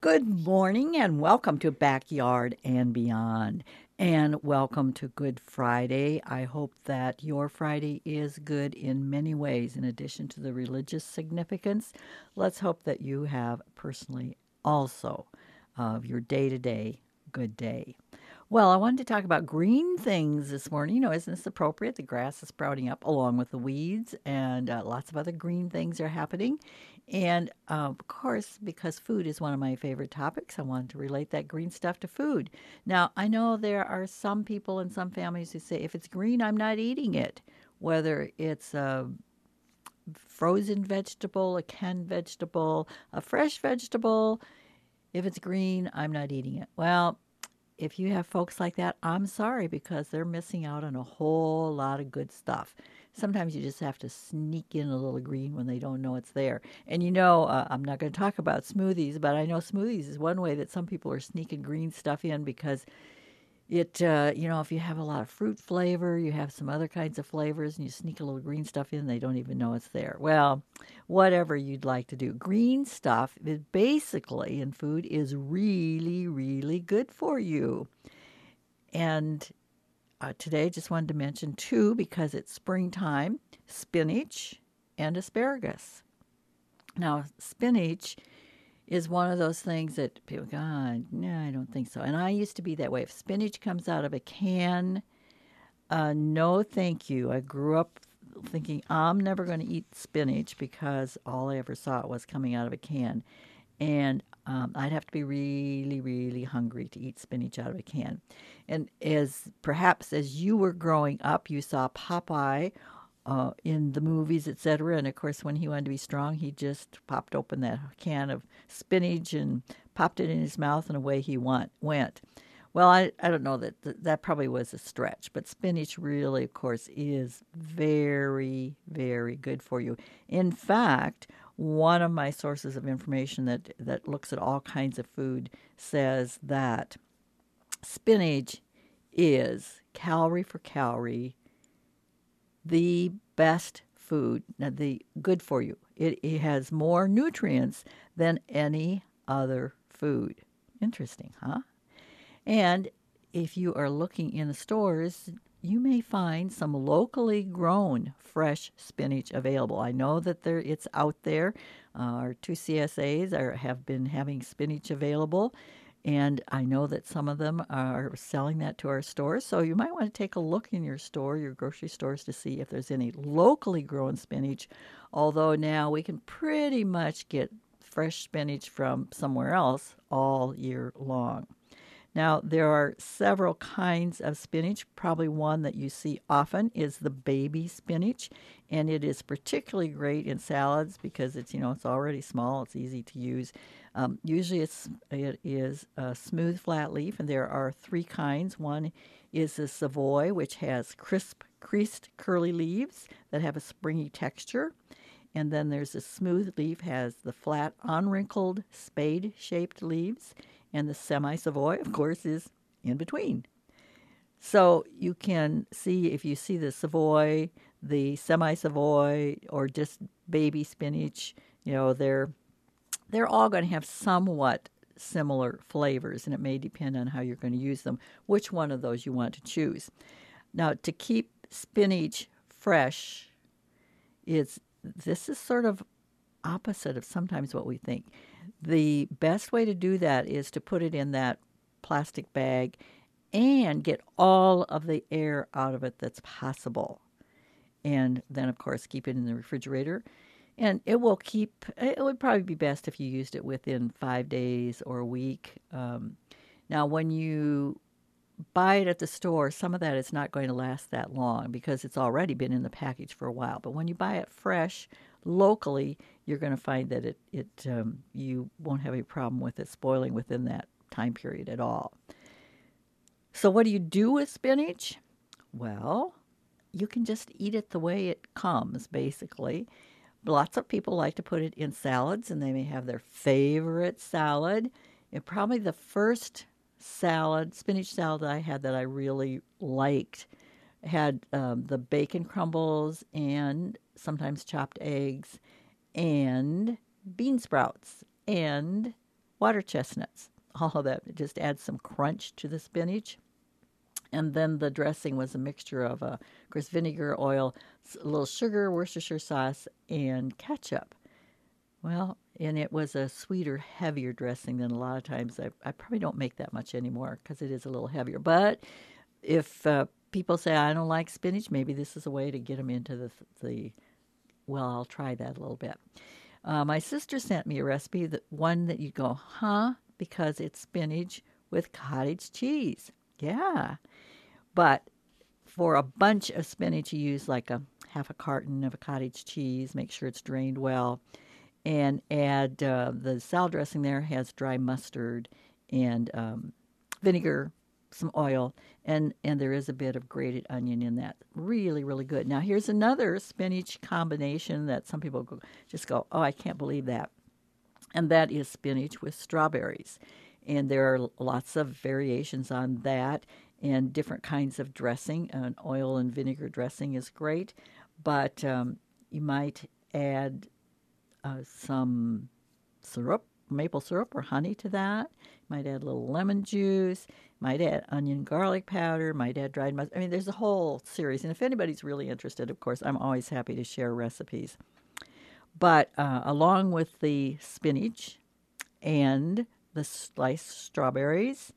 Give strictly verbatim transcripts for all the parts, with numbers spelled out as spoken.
Good morning and welcome to Backyard and Beyond. And welcome to Good Friday. I hope that your Friday is good in many ways. In addition to the religious significance, let's hope that you have personally also of your day to day good day. Well, I wanted to talk about green things this morning. You know, isn't this appropriate? The grass is sprouting up along with the weeds, and uh, lots of other green things are happening. And uh, of course, because food is one of my favorite topics, I wanted to relate that green stuff to food. Now, I know there are some people in some families who say, if it's green, I'm not eating it. Whether it's a frozen vegetable, a canned vegetable, a fresh vegetable, if it's green, I'm not eating it. Well, if you have folks like that, I'm sorry because they're missing out on a whole lot of good stuff. Sometimes you just have to sneak in a little green when they don't know it's there. And you know, uh, I'm not going to talk about smoothies, but I know smoothies is one way that some people are sneaking green stuff in because it, uh, you know, if you have a lot of fruit flavor, you have some other kinds of flavors, and you sneak a little green stuff in, they don't even know it's there. Well, whatever you'd like to do. Green stuff is basically in food is really, really good for you. And uh, today, just wanted to mention two because it's springtime: spinach and asparagus. Now, spinach is one of those things that people go, oh, no, I don't think so. And I used to be that way. If spinach comes out of a can, uh, no, thank you. I grew up thinking I'm never going to eat spinach because all I ever saw was coming out of a can. And um, I'd have to be really, really hungry to eat spinach out of a can. And as perhaps as you were growing up, you saw Popeye uh, in the movies, et cetera. And of course, when he wanted to be strong, he just popped open that can of spinach and popped it in his mouth, and away he want, went. Well, I, I don't know that th- that probably was a stretch, but spinach really, of course, is very, very good for you. In fact, one of my sources of information that, that looks at all kinds of food says that spinach is calorie for calorie the best food, the good for you. It, it has more nutrients than any other food. Interesting, huh? And if you are looking in the stores, you may find some locally grown fresh spinach available. I know that there it's out there. Uh, our two C S As are, have been having spinach available, and I know that some of them are selling that to our stores. So you might want to take a look in your store, your grocery stores, to see if there's any locally grown spinach. Although now we can pretty much get fresh spinach from somewhere else all year long. Now, there are several kinds of spinach. Probably one that you see often is the baby spinach, and it is particularly great in salads because it's, you know, it's already small, it's easy to use. Um, usually it's, it is a smooth flat leaf, and there are three kinds. One is the Savoy, which has crisp, creased, curly leaves that have a springy texture. And then there's a smooth leaf, has the flat, unwrinkled, spade-shaped leaves, and the semi-Savoy, of course, is in between. So you can see, if you see the Savoy, the semi-Savoy, or just baby spinach, you know, they're they're all going to have somewhat similar flavors, and it may depend on how you're going to use them, which one of those you want to choose. Now, to keep spinach fresh, it's this is sort of opposite of sometimes what we think. The best way to do that is to put it in that plastic bag and get all of the air out of it that's possible. And then, of course, keep it in the refrigerator. And it will keep, it would probably be best if you used it within five days or a week. Um, now, when you buy it at the store, some of that is not going to last that long because it's already been in the package for a while. But when you buy it fresh, locally, you're going to find that it, it um, you won't have any problem with it spoiling within that time period at all. So what do you do with spinach? Well, you can just eat it the way it comes, basically. Lots of people like to put it in salads, and they may have their favorite salad. And probably the first salad, spinach salad that I had that I really liked, had um, the bacon crumbles and sometimes chopped eggs and bean sprouts and water chestnuts. All of that. It just adds some crunch to the spinach. And then the dressing was a mixture of, uh, of course, vinegar, oil, a little sugar, Worcestershire sauce, and ketchup. Well, and it was a sweeter, heavier dressing than a lot of times. I, I probably don't make that much anymore because it is a little heavier. But if uh, people say, I don't like spinach, maybe this is a way to get them into the, the well, I'll try that a little bit. Uh, my sister sent me a recipe, that one that you go, huh? Because it's spinach with cottage cheese. Yeah. But for a bunch of spinach, you use like a half a carton of a cottage cheese. Make sure it's drained well. And add uh, the salad dressing there has dry mustard and um, vinegar, some oil, and, and there is a bit of grated onion in that. Really, really good. Now, here's another spinach combination that some people go, just go, oh, I can't believe that. And that is spinach with strawberries. And there are lots of variations on that and different kinds of dressing. An oil and vinegar dressing is great, but um, you might add Uh, some syrup, maple syrup or honey to that. Might add a little lemon juice. Might add onion garlic powder. Might add dried mustard. I mean, there's a whole series. And if anybody's really interested, of course, I'm always happy to share recipes. But uh, along with the spinach and the sliced strawberries,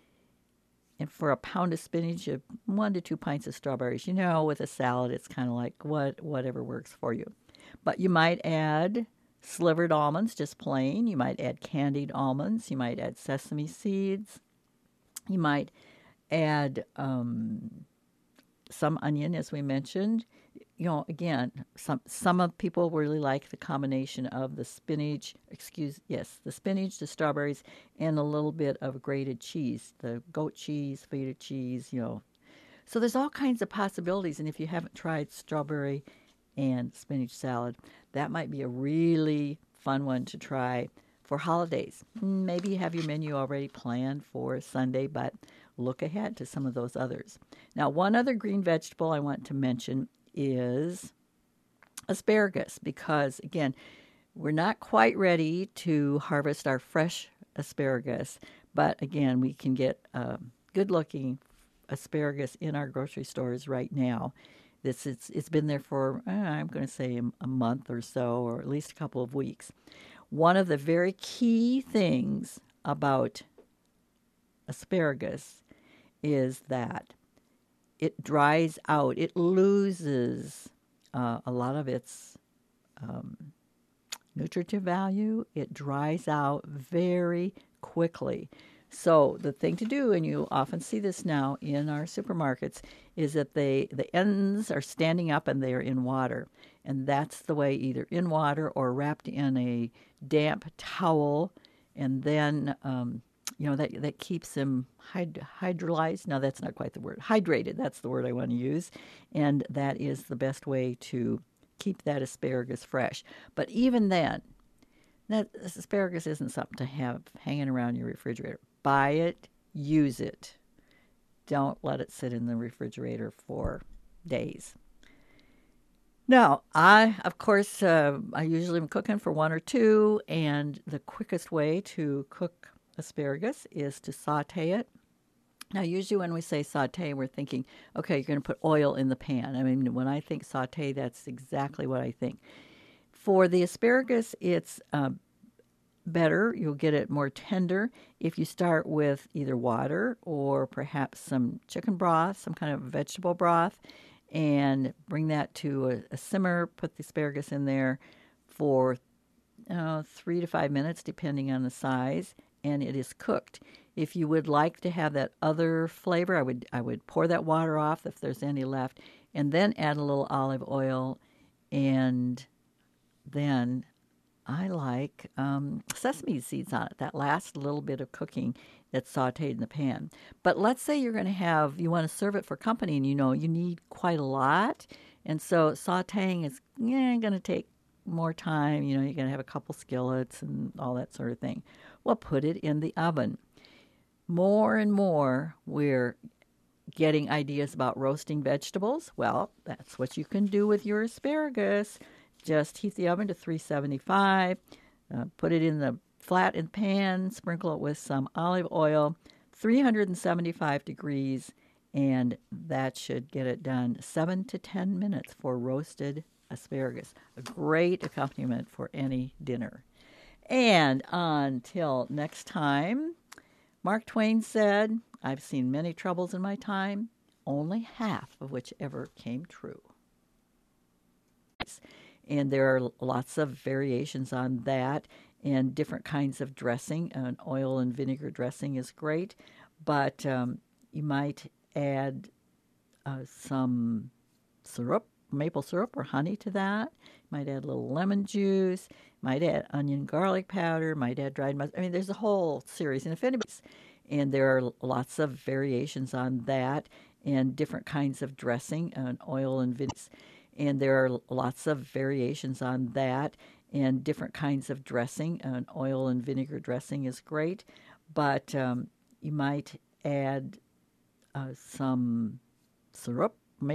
and for a pound of spinach, one to two pints of strawberries. You know, with a salad, it's kind of like what whatever works for you. But you might add slivered almonds, just plain. You might add candied almonds. You might add sesame seeds. You might add um, some onion, as we mentioned. You know, again, some some of people really like the combination of the spinach, excuse, yes, the spinach, the strawberries, and a little bit of grated cheese, the goat cheese, feta cheese, you know. So there's all kinds of possibilities, and if you haven't tried strawberry and spinach salad, that might be a really fun one to try for holidays. Maybe you have your menu already planned for Sunday, but look ahead to some of those others. Now, one other green vegetable I want to mention is asparagus, because, again, we're not quite ready to harvest our fresh asparagus, but, again, we can get uh, good-looking asparagus in our grocery stores right now. This it's it's been there for uh, I'm going to say a, a month or so, or at least a couple of weeks. One of the very key things about asparagus is that it dries out. It loses uh, a lot of its um, nutritive value. It dries out very quickly. So the thing to do, and you often see this now in our supermarkets, is that they the ends are standing up and they are in water. And that's the way, either in water or wrapped in a damp towel. And then, um, you know, that that keeps them hyd- hydrolyzed. No, that's not quite the word. Hydrated, that's the word I want to use. And that is the best way to keep that asparagus fresh. But even then, that asparagus isn't something to have hanging around your refrigerator. Buy it, use it. Don't let it sit in the refrigerator for days. Now, I, of course, uh, I usually am cooking for one or two, and the quickest way to cook asparagus is to saute it. Now, usually when we say saute, we're thinking, okay, you're going to put oil in the pan. I mean, when I think saute, that's exactly what I think. For the asparagus, it's uh, better. You'll get it more tender if you start with either water or perhaps some chicken broth, some kind of vegetable broth, and bring that to a, a simmer. Put the asparagus in there for uh, three to five minutes, depending on the size, and it is cooked. If you would like to have that other flavor, I would I would pour that water off if there's any left, and then add a little olive oil, and then I like um, sesame seeds on it. That last little bit of cooking that's sauteed in the pan. But let's say you're going to have, you want to serve it for company, and you know you need quite a lot. And so sauteing is yeah, going to take more time. You know, you're going to have a couple skillets and all that sort of thing. Well, put it in the oven. More and more, we're getting ideas about roasting vegetables. Well, that's what you can do with your asparagus. Just heat the oven to three seventy-five, uh, put it in the flat in the pan, sprinkle it with some olive oil, three hundred seventy-five degrees, and that should get it done. Seven to ten minutes for roasted asparagus. A great accompaniment for any dinner. And until next time, Mark Twain said, I've seen many troubles in my time, only half of which ever came true. And there are lots of variations on that and different kinds of dressing. An oil and vinegar dressing is great, but um, you might add uh, some syrup, maple syrup or honey to that. You might add a little lemon juice. Might add onion garlic powder. Might add dried mustard. I mean, there's a whole series. And if anybody's, and there are lots of variations on that and different kinds of dressing, an oil and vinegar. And there are lots of variations on that and different kinds of dressing. An oil and vinegar dressing is great, but um, you might add uh, some syrup,